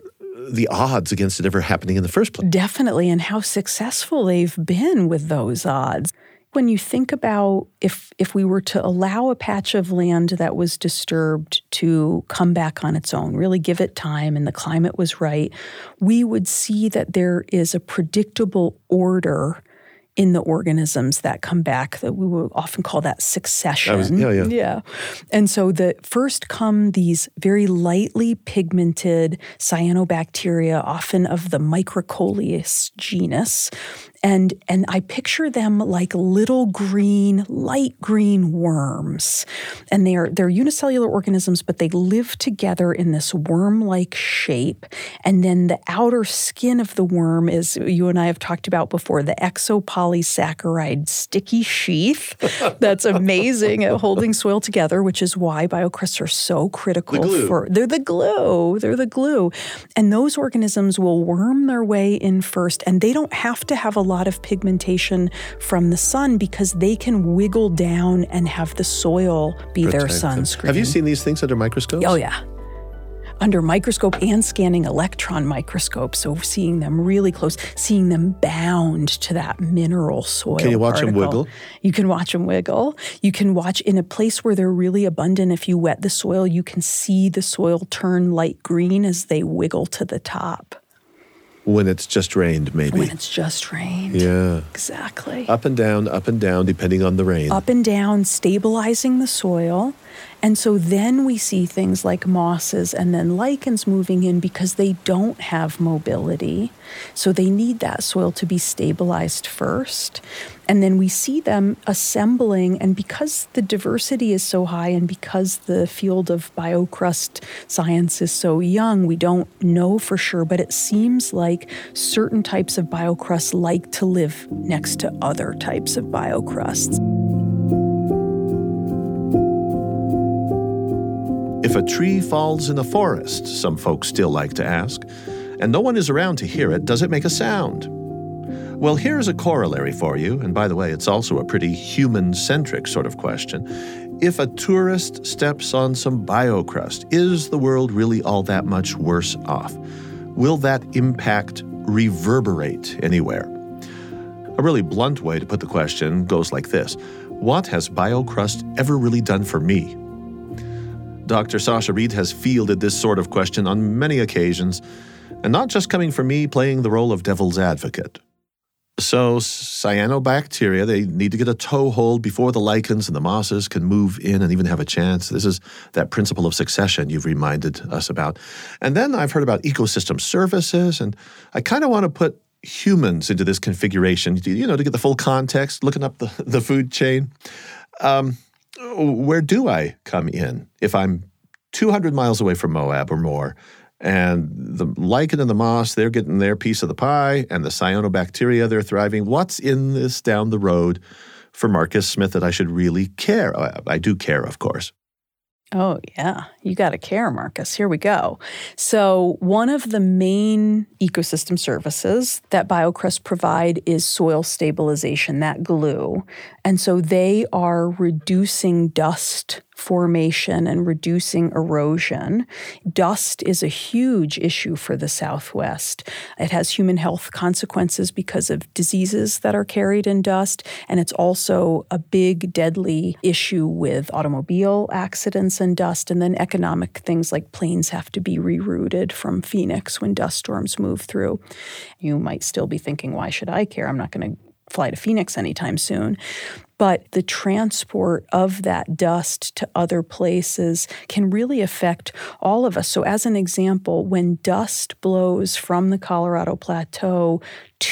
the odds against it ever happening in the first place. Definitely, and how successful they've been with those odds. When you think about if if we were to allow a patch of land that was disturbed to come back on its own, really give it time and the climate was right, we would see that there is a predictable order in the organisms that come back, that we would often call that succession. Was, yeah, yeah. Yeah. And so the first come these very lightly pigmented cyanobacteria, often of the Microcoleus genus. And and I picture them like little green, light green worms. And they're they're unicellular organisms, but they live together in this worm-like shape. And then the outer skin of the worm is, you and I have talked about before, the exopolysaccharide sticky sheath. That's amazing at holding soil together, which is why biocrusts are so critical. The glue. for they're the glue. They're the glue. And those organisms will worm their way in first, and they don't have to have a lot of pigmentation from the sun because they can wiggle down and have the soil be Protect their them. sunscreen. Have you seen these things under microscopes? Oh, yeah. Under microscope and scanning electron microscope, so seeing them really close, seeing them bound to that mineral soil. Can you watch particle. them wiggle? You can watch them wiggle. You can watch in a place where they're really abundant. If you wet the soil, you can see the soil turn light green as they wiggle to the top. When it's just rained, maybe. When it's just rained. Yeah. Exactly. Up and down, up and down, depending on the rain. Up and down, stabilizing the soil. And so then we see things like mosses and then lichens moving in because they don't have mobility. So they need that soil to be stabilized first. And then we see them assembling, and because the diversity is so high and because the field of biocrust science is so young, we don't know for sure, but it seems like certain types of biocrusts like to live next to other types of biocrusts. If a tree falls in a forest, some folks still like to ask, and no one is around to hear it, does it make a sound? Well, here's a corollary for you, and by the way, it's also a pretty human-centric sort of question. If a tourist steps on some biocrust, is the world really all that much worse off? Will that impact reverberate anywhere? A really blunt way to put the question goes like this: what has biocrust ever really done for me? Doctor Sasha Reid has fielded this sort of question on many occasions, and not just coming from me playing the role of devil's advocate. So cyanobacteria, they need to get a toehold before the lichens and the mosses can move in and even have a chance. This is that principle of succession you've reminded us about. And then I've heard about ecosystem services, and I kind of want to put humans into this configuration, you know, to get the full context, looking up the, the food chain. Um, where do I come in if I'm two hundred miles away from Moab or more, and the lichen and the moss, they're getting their piece of the pie, and the cyanobacteria, they're thriving? What's in this down the road for Marcus Smith that I should really care? I do care, of course. Oh, yeah. You got to care, Marcus. Here we go. So one of the main ecosystem services that biocrusts provide is soil stabilization, that glue. And so they are reducing dust formation and reducing erosion. Dust is a huge issue for the Southwest. It has human health consequences because of diseases that are carried in dust, and it's also a big, deadly issue with automobile accidents and dust, and then economic things like planes have to be rerouted from Phoenix when dust storms move through. You might still be thinking, why should I care? I'm not going to fly to Phoenix anytime soon. But the transport of that dust to other places can really affect all of us. So as an example, when dust blows from the Colorado Plateau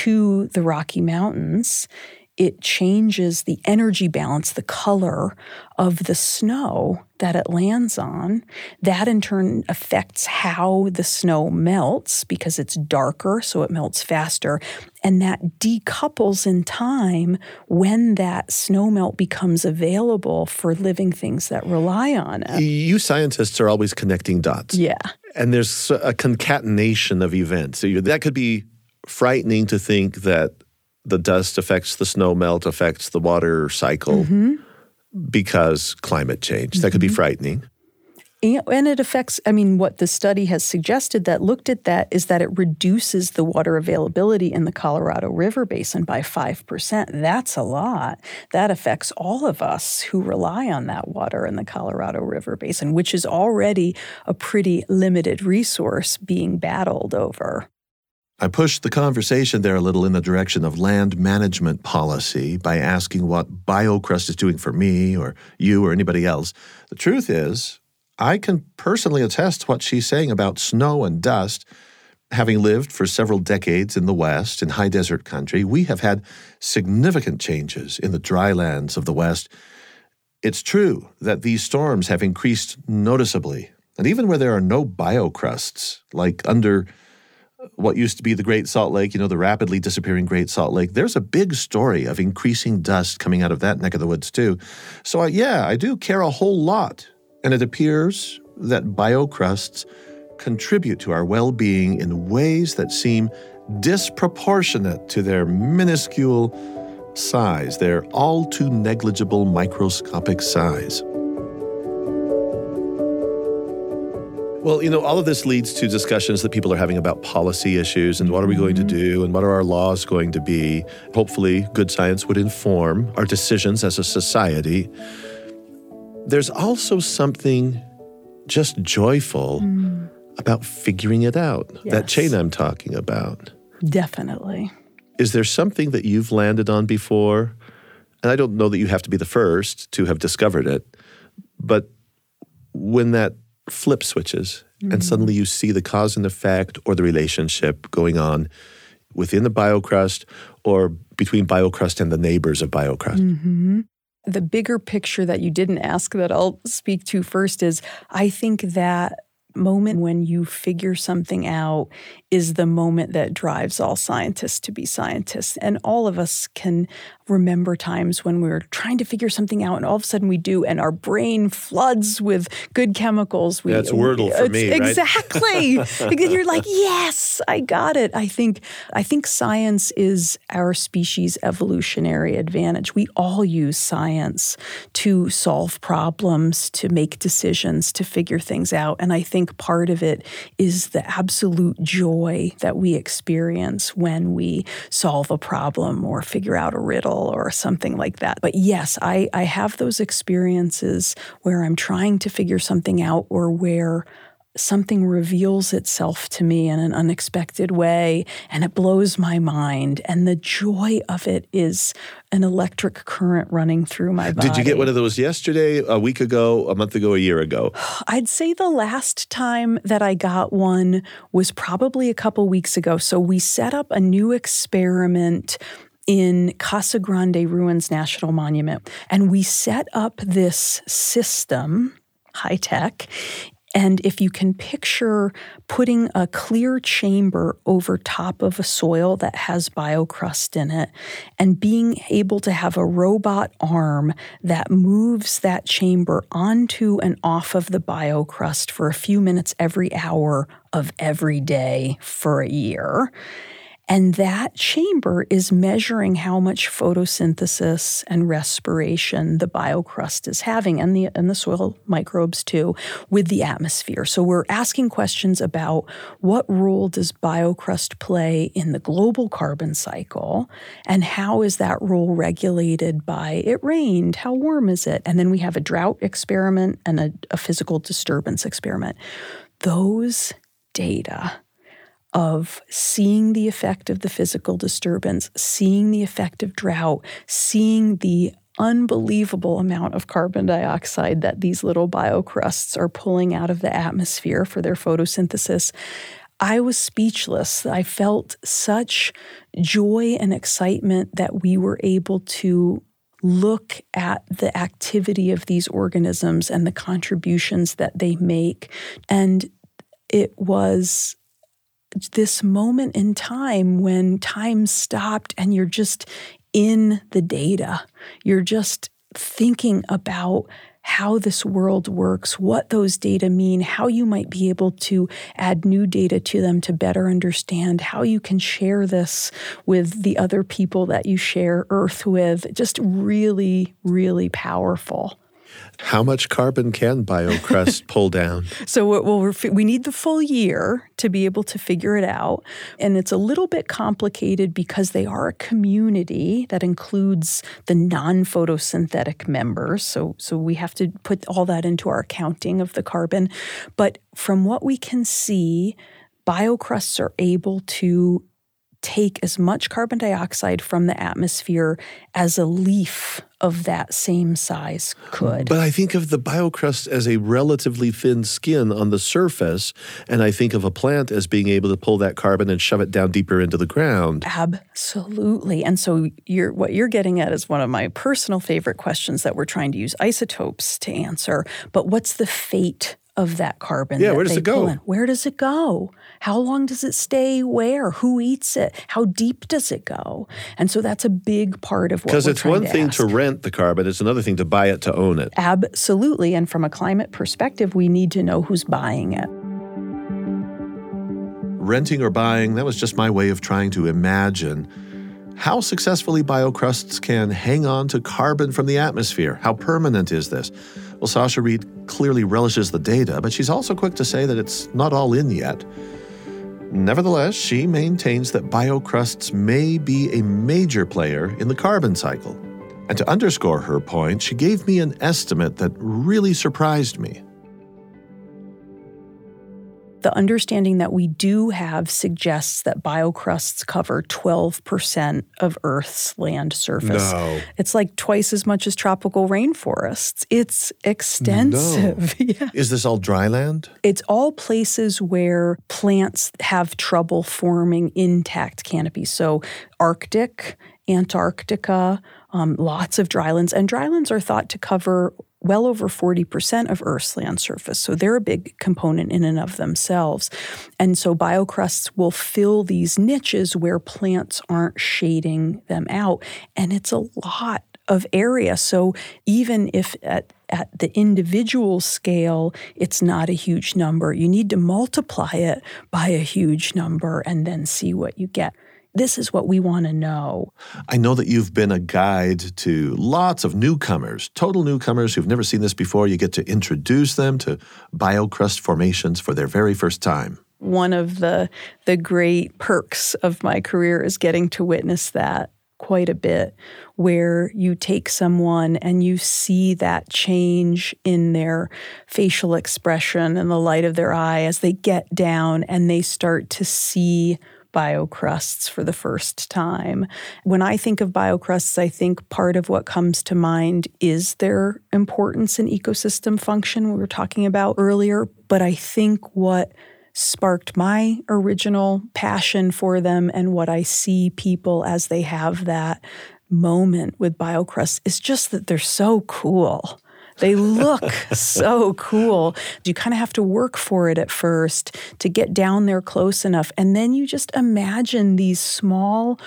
to the Rocky Mountains, it changes the energy balance, the color of the snow that it lands on. That in turn affects how the snow melts because it's darker, so it melts faster. And that decouples in time when that snow melt becomes available for living things that rely on it. You scientists are always connecting dots. Yeah. And there's a concatenation of events. So that could be frightening to think that the dust affects the snow melt, affects the water cycle mm-hmm. because climate change. That mm-hmm. could be frightening. And, and it affects, I mean, what the study has suggested that looked at that is that it reduces the water availability in the Colorado River Basin by five percent. That's a lot. That affects all of us who rely on that water in the Colorado River Basin, which is already a pretty limited resource being battled over. I pushed the conversation there a little in the direction of land management policy by asking what BioCrust is doing for me or you or anybody else. The truth is, I can personally attest to what she's saying about snow and dust. Having lived for several decades in the West, in high desert country, we have had significant changes in the dry lands of the West. It's true that these storms have increased noticeably. And even where there are no biocrusts, like under what used to be the Great Salt Lake, you know, the rapidly disappearing Great Salt Lake, there's a big story of increasing dust coming out of that neck of the woods too. So uh, yeah, I do care a whole lot. And it appears that biocrusts contribute to our well-being in ways that seem disproportionate to their minuscule size, their all too negligible microscopic size. Well, you know, all of this leads to discussions that people are having about policy issues and what are we going to do and what are our laws going to be. Hopefully, good science would inform our decisions as a society. There's also something just joyful mm. about figuring it out, yes. That chain I'm talking about. Definitely. Is there something that you've landed on before? And I don't know that you have to be the first to have discovered it, but when that flip switches mm. and suddenly you see the cause and effect or the relationship going on within the BioCrust or between BioCrust and the neighbors of BioCrust. Mm-hmm. The bigger picture that you didn't ask that I'll speak to first is I think that moment when you figure something out is the moment that drives all scientists to be scientists. And all of us can remember times when we're trying to figure something out and all of a sudden we do and our brain floods with good chemicals. We, That's Wordle for me, right? Exactly. Because you're like, yes, I got it. I think I think science is our species' evolutionary advantage. We all use science to solve problems, to make decisions, to figure things out. And I think part of it is the absolute joy that we experience when we solve a problem or figure out a riddle or something like that. But yes, I, I have those experiences where I'm trying to figure something out or where something reveals itself to me in an unexpected way and it blows my mind. And the joy of it is an electric current running through my body. Did you get one of those yesterday, a week ago, a month ago, a year ago? I'd say the last time that I got one was probably a couple weeks ago. So we set up a new experiment in Casa Grande Ruins National Monument. And we set up this system, high tech, and if you can picture putting a clear chamber over top of a soil that has biocrust in it and being able to have a robot arm that moves that chamber onto and off of the biocrust for a few minutes every hour of every day for a year. And that chamber is measuring how much photosynthesis and respiration the biocrust is having, and the and the soil microbes too, with the atmosphere. So we're asking questions about what role does biocrust play in the global carbon cycle, and how is that role regulated by it rained, how warm is it? And then we have a drought experiment and a, a physical disturbance experiment. Those data of seeing the effect of the physical disturbance, seeing the effect of drought, seeing the unbelievable amount of carbon dioxide that these little biocrusts are pulling out of the atmosphere for their photosynthesis, I was speechless. I felt such joy and excitement that we were able to look at the activity of these organisms and the contributions that they make. And it was this moment in time when time stopped and you're just in the data. You're just thinking about how this world works, what those data mean, how you might be able to add new data to them to better understand how you can share this with the other people that you share Earth with. Just really, really powerful. How much carbon can BioCrust pull down? So we'll, we need the full year to be able to figure it out. And it's a little bit complicated because they are a community that includes the non-photosynthetic members. So, so we have to put all that into our accounting of the carbon. But from what we can see, BioCrusts are able to take as much carbon dioxide from the atmosphere as a leaf of that same size could. But I think of the BioCrust as a relatively thin skin on the surface, and I think of a plant as being able to pull that carbon and shove it down deeper into the ground. Absolutely. And so you're, what you're getting at is one of my personal favorite questions that we're trying to use isotopes to answer. But what's the fate of that carbon? Yeah, that where does they it go? pull in? Where does it go? How long does it stay where? Who eats it? How deep does it go? And so that's a big part of what we're Because it's trying one to thing ask. to rent the carbon, it's another thing to buy it to own it. Absolutely. And from a climate perspective, we need to know who's buying it. Renting or buying, that was just my way of trying to imagine how successfully BioCrusts can hang on to carbon from the atmosphere. How permanent is this? Well, Sasha Reid clearly relishes the data, but she's also quick to say that it's not all in yet. Nevertheless, she maintains that BioCrusts may be a major player in the carbon cycle. And to underscore her point, she gave me an estimate that really surprised me. The understanding that we do have suggests that biocrusts cover twelve percent of Earth's land surface. No. It's like twice as much as tropical rainforests. It's extensive. No. Yeah. Is this all dry land? It's all places where plants have trouble forming intact canopies. So Arctic, Antarctica, um, lots of drylands. And drylands are thought to cover well over forty percent of Earth's land surface. So they're a big component in and of themselves. And so biocrusts will fill these niches where plants aren't shading them out. And it's a lot of area. So even if at At the individual scale, it's not a huge number. You need to multiply it by a huge number and then see what you get. This is what we want to know. I know that you've been a guide to lots of newcomers, total newcomers who've never seen this before. You get to introduce them to biocrust formations for their very first time. One of the, the great perks of my career is getting to witness that quite a bit, where you take someone and you see that change in their facial expression and the light of their eye as they get down and they start to see biocrusts for the first time. When I think of biocrusts, I think part of what comes to mind is their importance in ecosystem function we were talking about earlier. But I think what sparked my original passion for them and what I see people as they have that moment with biocrusts is just that they're so cool. They look so cool. You kind of have to work for it at first to get down there close enough. And then you just imagine these small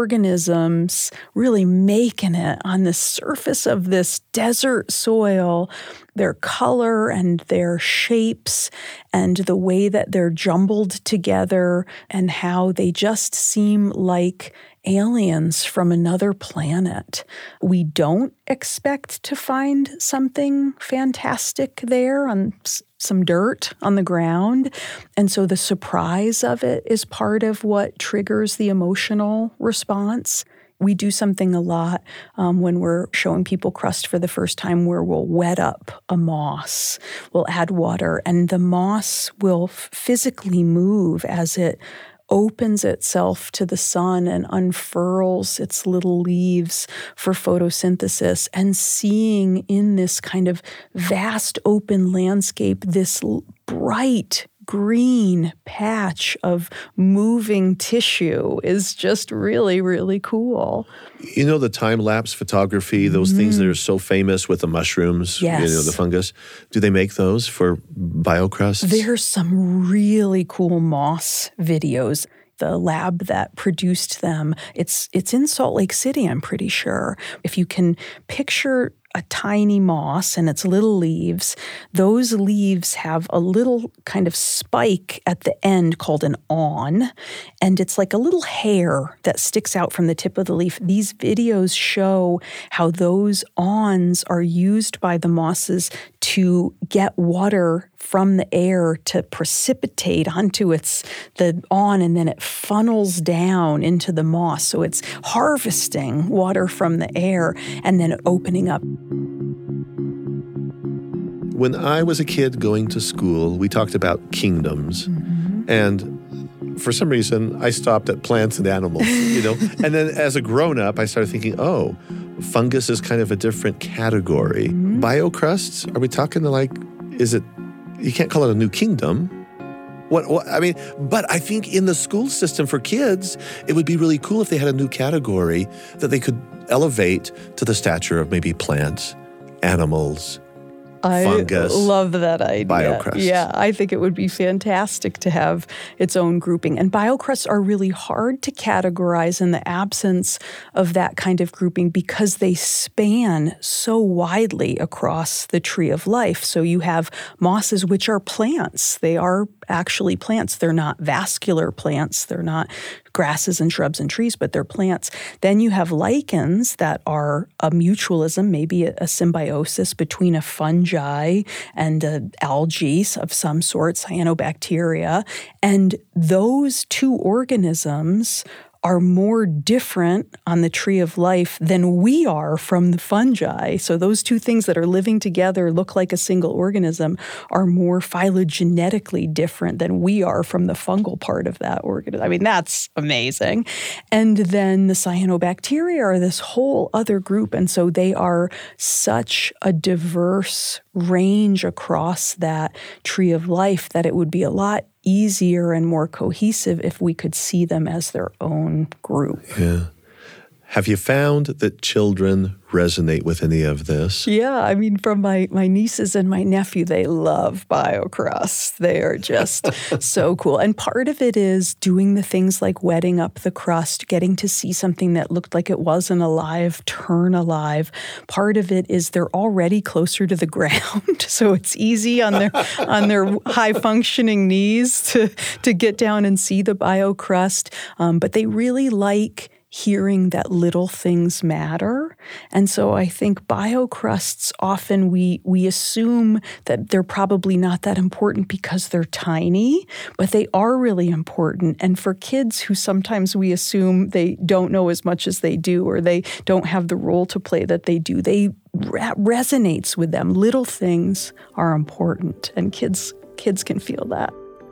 organisms really making it on the surface of this desert soil. Their color and their shapes and the way that they're jumbled together and how they just seem like aliens from another planet. We don't expect to find something fantastic there on s- some dirt on the ground. And so the surprise of it is part of what triggers the emotional response. We do something a lot um, when we're showing people crust for the first time where we'll wet up a moss. We'll add water, and the moss will f- physically move as it opens itself to the sun and unfurls its little leaves for photosynthesis. And seeing in this kind of vast open landscape this l- bright green patch of moving tissue is just really, really cool. You know the time-lapse photography, those mm-hmm. things that are so famous with the mushrooms, yes. you know, the fungus. Do they make those for biocrusts? There's some really cool moss videos. The lab that produced them, it's it's in Salt Lake City, I'm pretty sure. If you can picture a tiny moss and its little leaves. Those leaves have a little kind of spike at the end called an awn, and it's like a little hair that sticks out from the tip of the leaf. These videos show how those awns are used by the mosses to get water from the air to precipitate onto its the awn, and then it funnels down into the moss. So it's harvesting water from the air and then opening up. When I was a kid going to school, we talked about kingdoms. Mm-hmm. And for some reason, I stopped at plants and animals, you know. And then as a grown-up, I started thinking, oh, fungus is kind of a different category. Mm-hmm. Biocrusts, are we talking to like, is it, you can't call it a new kingdom. What, what I mean, but I think in the school system for kids, it would be really cool if they had a new category that they could elevate to the stature of maybe plants, animals, I fungus, love that idea. Biocrusts. Yeah, I think it would be fantastic to have its own grouping. And biocrusts are really hard to categorize in the absence of that kind of grouping because they span so widely across the tree of life. So you have mosses, which are plants. They are actually plants. They're not vascular plants. They're not grasses and shrubs and trees, but they're plants. Then you have lichens that are a mutualism, maybe a, a symbiosis between a fungi and a algae of some sort, cyanobacteria. And those two organisms are more different on the tree of life than we are from the fungi. So those two things that are living together, look like a single organism, are more phylogenetically different than we are from the fungal part of that organism. I mean, that's amazing. And then the cyanobacteria are this whole other group. And so they are such a diverse range across that tree of life that it would be a lot easier and more cohesive if we could see them as their own group. Yeah. Have you found that children resonate with any of this? Yeah, I mean, from my, my nieces and my nephew, they love biocrusts. They are just so cool. And part of it is doing the things like wetting up the crust, getting to see something that looked like it wasn't alive turn alive. Part of it is they're already closer to the ground, so it's easy on their on their high-functioning knees to, to get down and see the biocrust. Um, but they really like hearing that little things matter. And so I think biocrusts, often we we assume that they're probably not that important because they're tiny, but they are really important. And for kids who sometimes we assume they don't know as much as they do, or they don't have the role to play that they do, they re- resonates with them. Little things are important, and kids kids can feel that.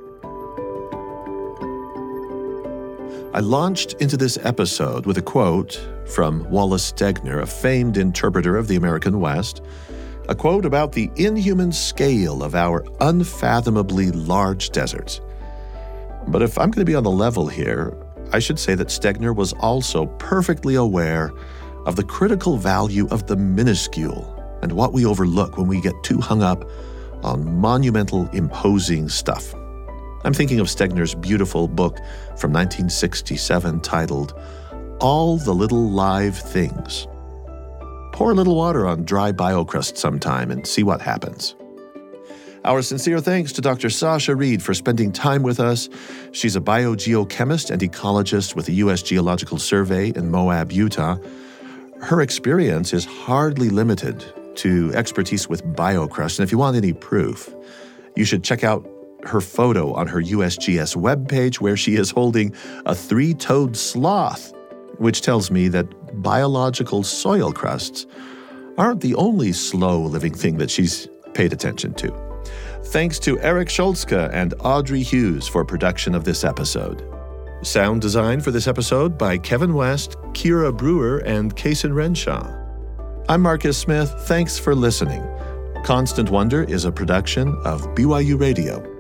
I launched into this episode with a quote from Wallace Stegner, a famed interpreter of the American West, a quote about the inhuman scale of our unfathomably large deserts. But if I'm going to be on the level here, I should say that Stegner was also perfectly aware of the critical value of the minuscule and what we overlook when we get too hung up on monumental, imposing stuff. I'm thinking of Stegner's beautiful book from nineteen sixty-seven titled All the Little Live Things. Pour a little water on dry biocrust sometime and see what happens. Our sincere thanks to Doctor Sasha Reed for spending time with us. She's a biogeochemist and ecologist with the U S Geological Survey in Moab, Utah. Her experience is hardly limited to expertise with biocrust, and if you want any proof, you should check out her photo on her U S G S webpage, where she is holding a three-toed sloth, which tells me that biological soil crusts aren't the only slow-living thing that she's paid attention to. Thanks to Eric Scholzke and Audrey Hughes for production of this episode. Sound design for this episode by Kevin West, Kira Brewer, and Kason Renshaw. I'm Marcus Smith. Thanks for listening. Constant Wonder is a production of B Y U Radio.